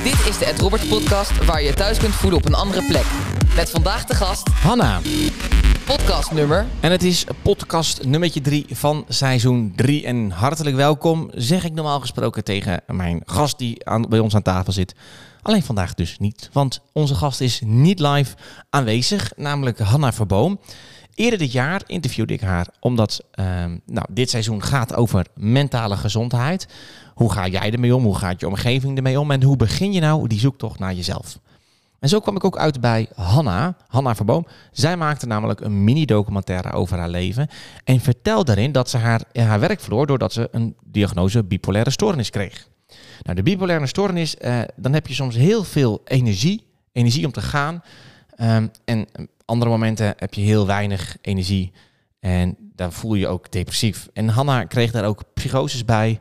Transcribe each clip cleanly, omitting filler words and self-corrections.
Dit is de Ed Robert podcast waar je je thuis kunt voelen op een andere plek. Met vandaag de gast Hanna. Podcastnummer. En het is podcast nummertje 3 van seizoen 3. En hartelijk welkom, zeg ik normaal gesproken tegen mijn gast die bij ons aan tafel zit. Alleen vandaag dus niet, want onze gast is niet live aanwezig, namelijk Hanna Verboom. Eerder dit jaar interviewde ik haar omdat dit seizoen gaat over mentale gezondheid. Hoe ga jij ermee om? Hoe gaat je omgeving ermee om? En hoe begin je nou die zoektocht naar jezelf? En zo kwam ik ook uit bij Hanna Verboom. Zij maakte namelijk een mini-documentaire over haar leven en vertelde daarin dat ze haar werk verloor doordat ze een diagnose bipolaire stoornis kreeg. Nou, de bipolaire stoornis, dan heb je soms heel veel energie om te gaan. En andere momenten heb je heel weinig energie en dan voel je je ook depressief. En Hanna kreeg daar ook psychoses bij.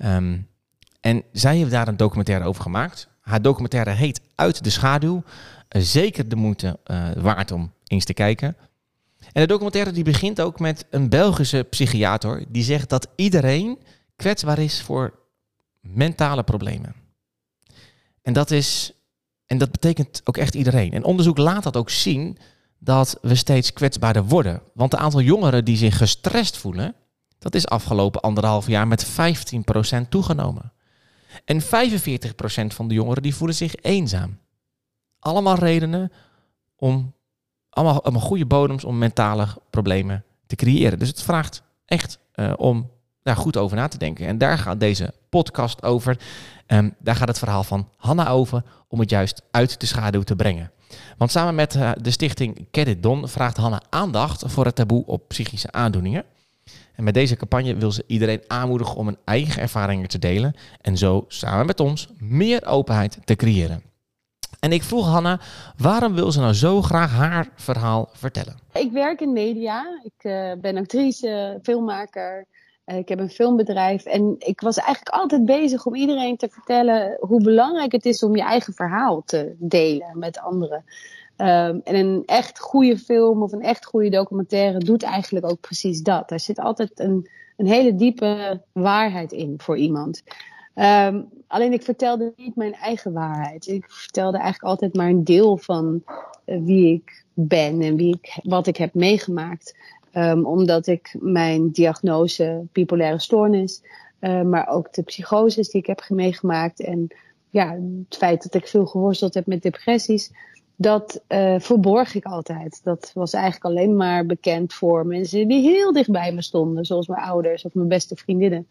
En zij heeft daar een documentaire over gemaakt. Haar documentaire heet Uit de schaduw. Zeker de moeite waard om eens te kijken. En de documentaire die begint ook met een Belgische psychiater die zegt dat iedereen kwetsbaar is voor mentale problemen. En dat betekent ook echt iedereen. En onderzoek laat dat ook zien dat we steeds kwetsbaarder worden. Want het aantal jongeren die zich gestrest voelen, dat is afgelopen 1,5 jaar met 15% toegenomen. En 45% van de jongeren die voelen zich eenzaam. Allemaal redenen om goede bodems om mentale problemen te creëren. Dus het vraagt echt om daar goed over na te denken. En daar gaat deze podcast over. Daar gaat het verhaal van Hanna over om het juist uit de schaduw te brengen. Want samen met de stichting Get It Done vraagt Hanna aandacht voor het taboe op psychische aandoeningen. En met deze campagne wil ze iedereen aanmoedigen om hun eigen ervaringen te delen en zo samen met ons meer openheid te creëren. En ik vroeg Hanna, waarom wil ze nou zo graag haar verhaal vertellen? Ik werk in media. Ik ben actrice, filmmaker. Ik heb een filmbedrijf. En ik was eigenlijk altijd bezig om iedereen te vertellen hoe belangrijk het is om je eigen verhaal te delen met anderen. En een echt goede film of een echt goede documentaire doet eigenlijk ook precies dat. Er zit altijd een hele diepe waarheid in voor iemand. Alleen ik vertelde niet mijn eigen waarheid. Ik vertelde eigenlijk altijd maar een deel van wie ik ben en wat ik heb meegemaakt. Omdat ik mijn diagnose bipolaire stoornis, maar ook de psychoses die ik heb meegemaakt en ja, het feit dat ik veel geworsteld heb met depressies, dat verborg ik altijd. Dat was eigenlijk alleen maar bekend voor mensen die heel dicht bij me stonden, zoals mijn ouders of mijn beste vriendinnen.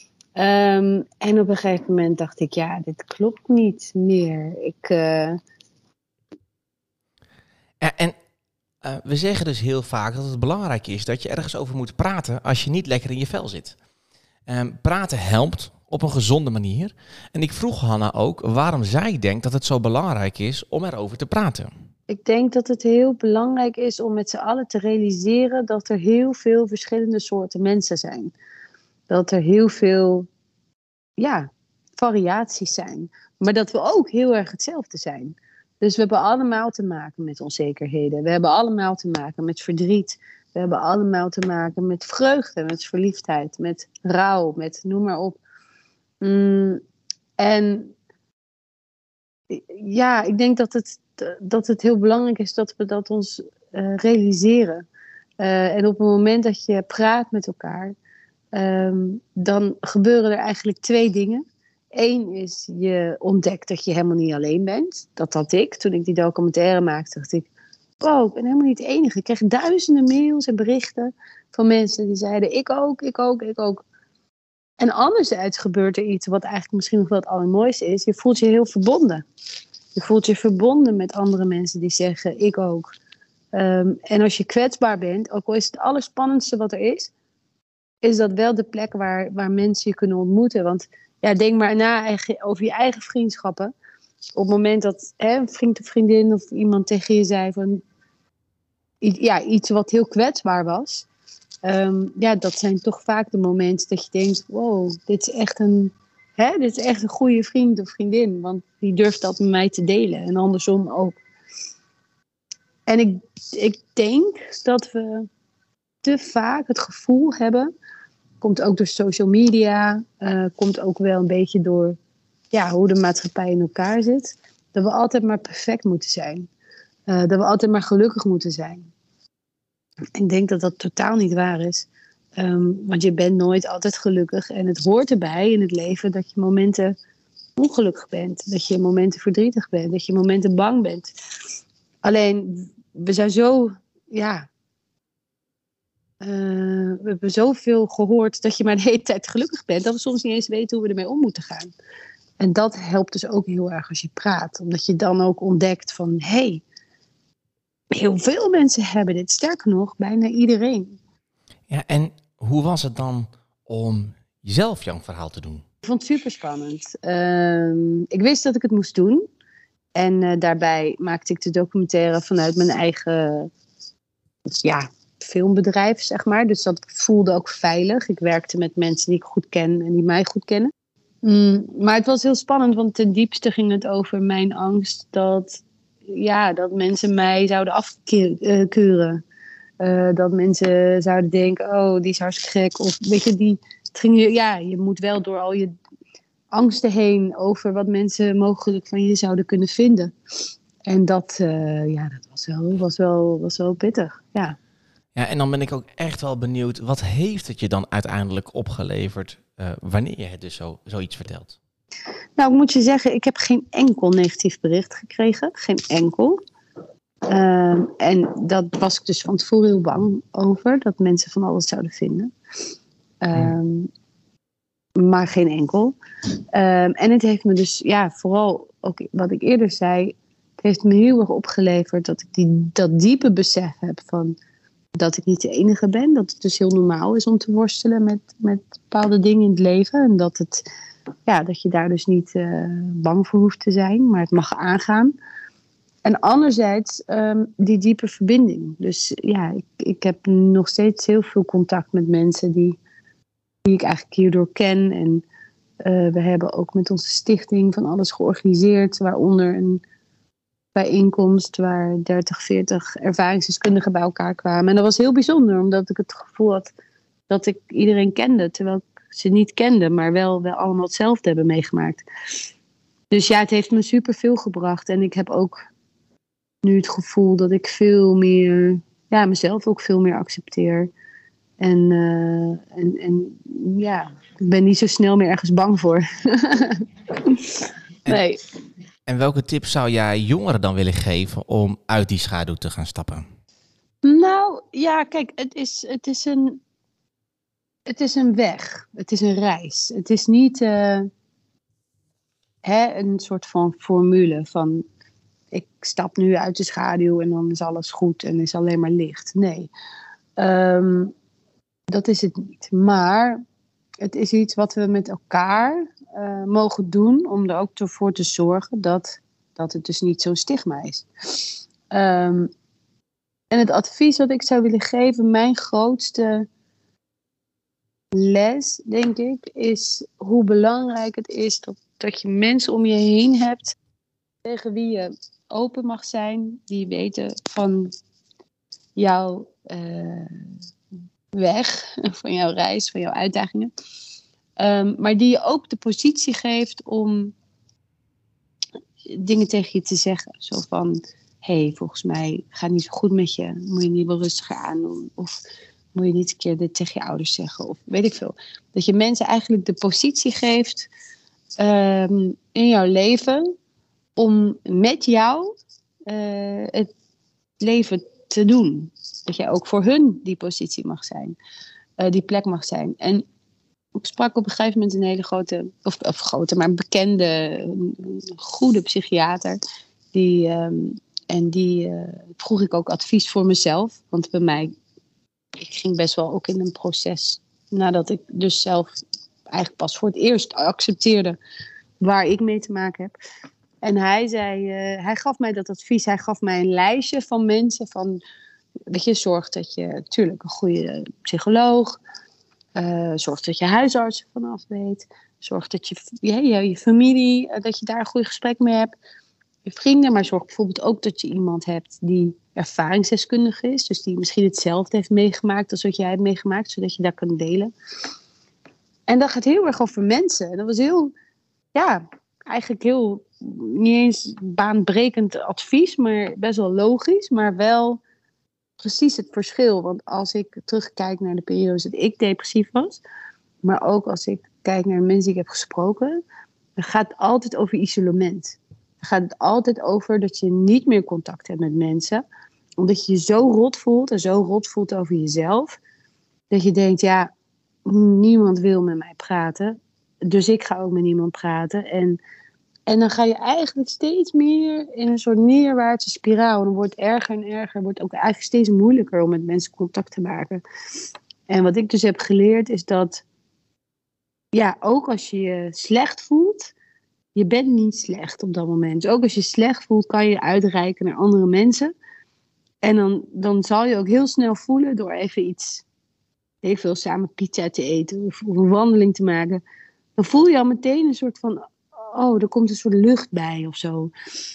En op een gegeven moment dacht ik, ja, dit klopt niet meer. We zeggen dus heel vaak dat het belangrijk is dat je ergens over moet praten als je niet lekker in je vel zit. Praten helpt op een gezonde manier. En ik vroeg Hanna ook waarom zij denkt dat het zo belangrijk is om erover te praten. Ik denk dat het heel belangrijk is om met z'n allen te realiseren dat er heel veel verschillende soorten mensen zijn. Dat er heel veel variaties zijn. Maar dat we ook heel erg hetzelfde zijn. Dus we hebben allemaal te maken met onzekerheden. We hebben allemaal te maken met verdriet. We hebben allemaal te maken met vreugde, met verliefdheid, met rouw, met noem maar op. En ja, ik denk dat het heel belangrijk is dat we dat ons realiseren. En op het moment dat je praat met elkaar, dan gebeuren er eigenlijk 2 dingen. 1 is, je ontdekt dat je helemaal niet alleen bent. Dat had ik. Toen ik die documentaire maakte, dacht ik, wow, ik ben helemaal niet de enige. Ik kreeg duizenden mails en berichten van mensen die zeiden, ik ook. En anderzijds gebeurt er iets wat eigenlijk misschien nog wel het allermooiste is. Je voelt je heel verbonden. Je voelt je verbonden met andere mensen die zeggen, ik ook. En als je kwetsbaar bent, ook al is het allerspannendste wat er is dat wel de plek waar mensen je kunnen ontmoeten. Want ja, denk maar na over je eigen vriendschappen. Op het moment dat een vriend of vriendin of iemand tegen je zei van iets wat heel kwetsbaar was. Dat zijn toch vaak de momenten dat je denkt, wow, dit is echt een goede vriend of vriendin. Want die durft dat met mij te delen. En andersom ook. En ik denk dat we te vaak het gevoel hebben, komt ook door social media, komt ook wel een beetje door hoe de maatschappij in elkaar zit. Dat we altijd maar perfect moeten zijn. Dat we altijd maar gelukkig moeten zijn. Ik denk dat dat totaal niet waar is. Want je bent nooit altijd gelukkig. En het hoort erbij in het leven dat je momenten ongelukkig bent. Dat je momenten verdrietig bent. Dat je momenten bang bent. Alleen, we zijn zo... we hebben zoveel gehoord dat je maar de hele tijd gelukkig bent. Dat we soms niet eens weten hoe we ermee om moeten gaan. En dat helpt dus ook heel erg als je praat. Omdat je dan ook ontdekt van... heel veel mensen hebben dit. Sterker nog, bijna iedereen. Ja, en hoe was het dan om zelf jouw verhaal te doen? Ik vond het super spannend. Ik wist dat ik het moest doen. En daarbij maakte ik de documentaire vanuit mijn eigen filmbedrijf, zeg maar. Dus dat voelde ook veilig. Ik werkte met mensen die ik goed ken en die mij goed kennen. Maar het was heel spannend, want ten diepste ging het over mijn angst dat mensen mij zouden afkeuren. Dat mensen zouden denken, oh, die is hartstikke gek. Of weet je, je moet wel door al je angsten heen over wat mensen mogelijk van je zouden kunnen vinden. En dat was wel pittig, ja. Ja, en dan ben ik ook echt wel benieuwd, wat heeft het je dan uiteindelijk opgeleverd wanneer je het dus zoiets vertelt? Nou, ik moet je zeggen, ik heb geen enkel negatief bericht gekregen. Geen enkel. En dat was ik dus van tevoren heel bang over, dat mensen van alles zouden vinden. Maar geen enkel. En het heeft me dus, vooral ook wat ik eerder zei, het heeft me heel erg opgeleverd dat ik dat diepe besef heb van dat ik niet de enige ben. Dat het dus heel normaal is om te worstelen met bepaalde dingen in het leven. En dat je daar dus niet bang voor hoeft te zijn, maar het mag aangaan. En anderzijds die diepe verbinding. Dus ik heb nog steeds heel veel contact met mensen die ik eigenlijk hierdoor ken. En we hebben ook met onze stichting van alles georganiseerd, waaronder een bijeenkomst waar 30, 40 ervaringsdeskundigen bij elkaar kwamen. En dat was heel bijzonder, omdat ik het gevoel had dat ik iedereen kende, terwijl ik ze niet kende, maar wel allemaal hetzelfde hebben meegemaakt. Dus het heeft me superveel gebracht. En ik heb ook nu het gevoel dat ik veel meer, mezelf ook veel meer accepteer. En ik ben niet zo snel meer ergens bang voor. Nee. En welke tips zou jij jongeren dan willen geven om uit die schaduw te gaan stappen? Nou, kijk, het is een weg. Het is een reis. Het is niet een soort van formule van ik stap nu uit de schaduw en dan is alles goed en is alleen maar licht. Nee, dat is het niet. Maar het is iets wat we met elkaar mogen doen om er ook voor te zorgen dat het dus niet zo'n stigma is. En het advies wat ik zou willen geven, mijn grootste les, denk ik, is hoe belangrijk het is dat je mensen om je heen hebt tegen wie je open mag zijn, die weten van jouw weg, van jouw reis, van jouw uitdagingen. Maar die je ook de positie geeft om dingen tegen je te zeggen. Zo van, volgens mij gaat het niet zo goed met je. Moet je niet wel rustiger aandoen? Of moet je niet een keer dit tegen je ouders zeggen? Of weet ik veel. Dat je mensen eigenlijk de positie geeft in jouw leven om met jou het leven te doen. Dat jij ook voor hun die positie mag zijn. Die plek mag zijn. En ik sprak op een gegeven moment een hele maar een bekende, goede psychiater. Die vroeg ik ook advies voor mezelf. Want bij mij, ik ging best wel ook in een proces. Nadat ik dus zelf eigenlijk pas voor het eerst accepteerde waar ik mee te maken heb. En hij zei, hij gaf mij dat advies. Hij gaf mij een lijstje van mensen van, weet je, zorg dat je natuurlijk een goede psycholoog, zorg dat je huisarts vanaf weet, zorg dat je familie, dat je daar een goed gesprek mee hebt, je vrienden, maar zorg bijvoorbeeld ook dat je iemand hebt die ervaringsdeskundige is, dus die misschien hetzelfde heeft meegemaakt als wat jij hebt meegemaakt, zodat je dat kan delen. En dat gaat heel erg over mensen. Dat was heel, eigenlijk heel, niet eens baanbrekend advies, maar best wel logisch, maar wel precies het verschil. Want als ik terugkijk naar de periodes dat ik depressief was, maar ook als ik kijk naar de mensen die ik heb gesproken, dan gaat het altijd over isolement. Dan gaat het altijd over dat je niet meer contact hebt met mensen, omdat je je zo rot voelt en zo rot voelt over jezelf, dat je denkt, ja, niemand wil met mij praten, dus ik ga ook met niemand praten. En dan ga je eigenlijk steeds meer in een soort neerwaartse spiraal. En dan wordt het erger en erger. Wordt ook eigenlijk steeds moeilijker om met mensen contact te maken. En wat ik dus heb geleerd is dat, ja, ook als je je slecht voelt, je bent niet slecht op dat moment. Dus ook als je slecht voelt, kan je uitreiken naar andere mensen. En dan zal je ook heel snel voelen door even iets, heel veel samen pizza te eten of een wandeling te maken. Dan voel je al meteen een soort van, oh, er komt een soort lucht bij of zo.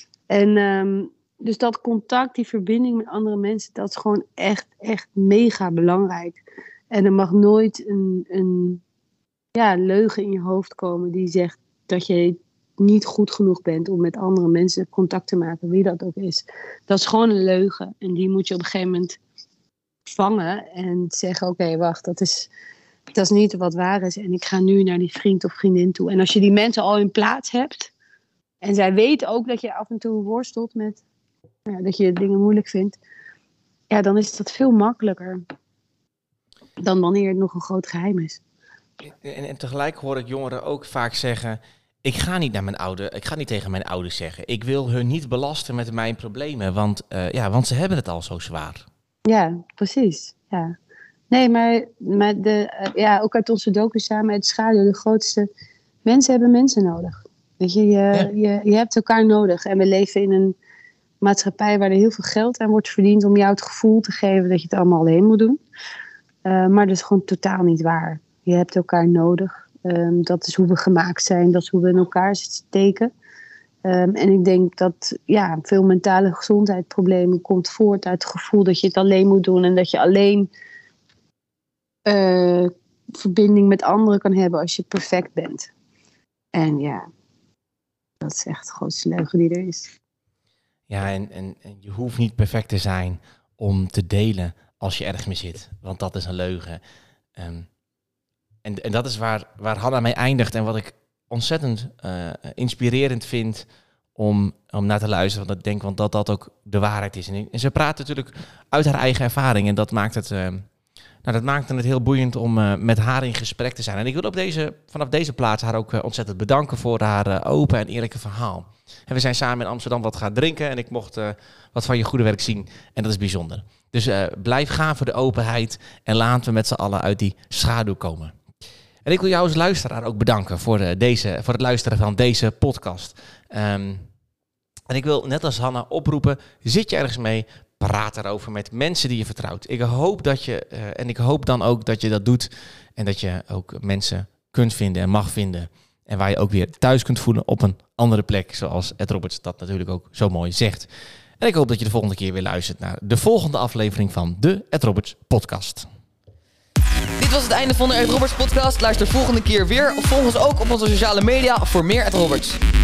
En dus dat contact, die verbinding met andere mensen, dat is gewoon echt mega belangrijk. En er mag nooit een leugen in je hoofd komen die zegt dat je niet goed genoeg bent om met andere mensen contact te maken, wie dat ook is. Dat is gewoon een leugen. En die moet je op een gegeven moment vangen en zeggen, oké, wacht, dat is niet wat waar is. En ik ga nu naar die vriend of vriendin toe. En als je die mensen al in plaats hebt, en zij weten ook dat je af en toe worstelt met, dat je dingen moeilijk vindt, ja, dan is dat veel makkelijker dan wanneer het nog een groot geheim is. En tegelijk hoor ik jongeren ook vaak zeggen, ik ga niet tegen mijn ouders zeggen. Ik wil hun niet belasten met mijn problemen, want ze hebben het al zo zwaar. Ja, precies. Ja. Nee, maar ook uit onze docu samen uit de schaduw, de grootste mensen hebben mensen nodig. Weet je, je hebt elkaar nodig. En we leven in een maatschappij waar er heel veel geld aan wordt verdiend om jou het gevoel te geven dat je het allemaal alleen moet doen. Maar dat is gewoon totaal niet waar. Je hebt elkaar nodig. Dat is hoe we gemaakt zijn. Dat is hoe we in elkaar steken. En ik denk dat veel mentale gezondheidsproblemen komt voort uit het gevoel dat je het alleen moet doen. En dat je alleen verbinding met anderen kan hebben als je perfect bent. En ja, dat is echt de grootste leugen die er is. Ja, en je hoeft niet perfect te zijn om te delen als je ergens mee zit. Want dat is een leugen. En dat is waar Hanna mee eindigt. En wat ik ontzettend inspirerend vind om naar te luisteren. Want dat ook de waarheid is. En ze praat natuurlijk uit haar eigen ervaring. En dat maakt het heel boeiend om met haar in gesprek te zijn. En ik wil vanaf deze plaats haar ook ontzettend bedanken voor haar open en eerlijke verhaal. En we zijn samen in Amsterdam wat gaan drinken. En ik mocht wat van je goede werk zien. En dat is bijzonder. Dus blijf gaan voor de openheid. En laten we met z'n allen uit die schaduw komen. En ik wil jou als luisteraar ook bedanken voor het luisteren van deze podcast. En ik wil net als Hanna oproepen, zit je ergens mee, praat erover met mensen die je vertrouwt. Ik hoop dan ook dat je dat doet en dat je ook mensen kunt vinden en mag vinden. En waar je ook weer thuis kunt voelen op een andere plek, zoals Ed Roberts dat natuurlijk ook zo mooi zegt. En ik hoop dat je de volgende keer weer luistert naar de volgende aflevering van de Ed Roberts podcast. Dit was het einde van de Ed Roberts podcast. Luister volgende keer weer. Of volg ons ook op onze sociale media voor meer Ed Roberts.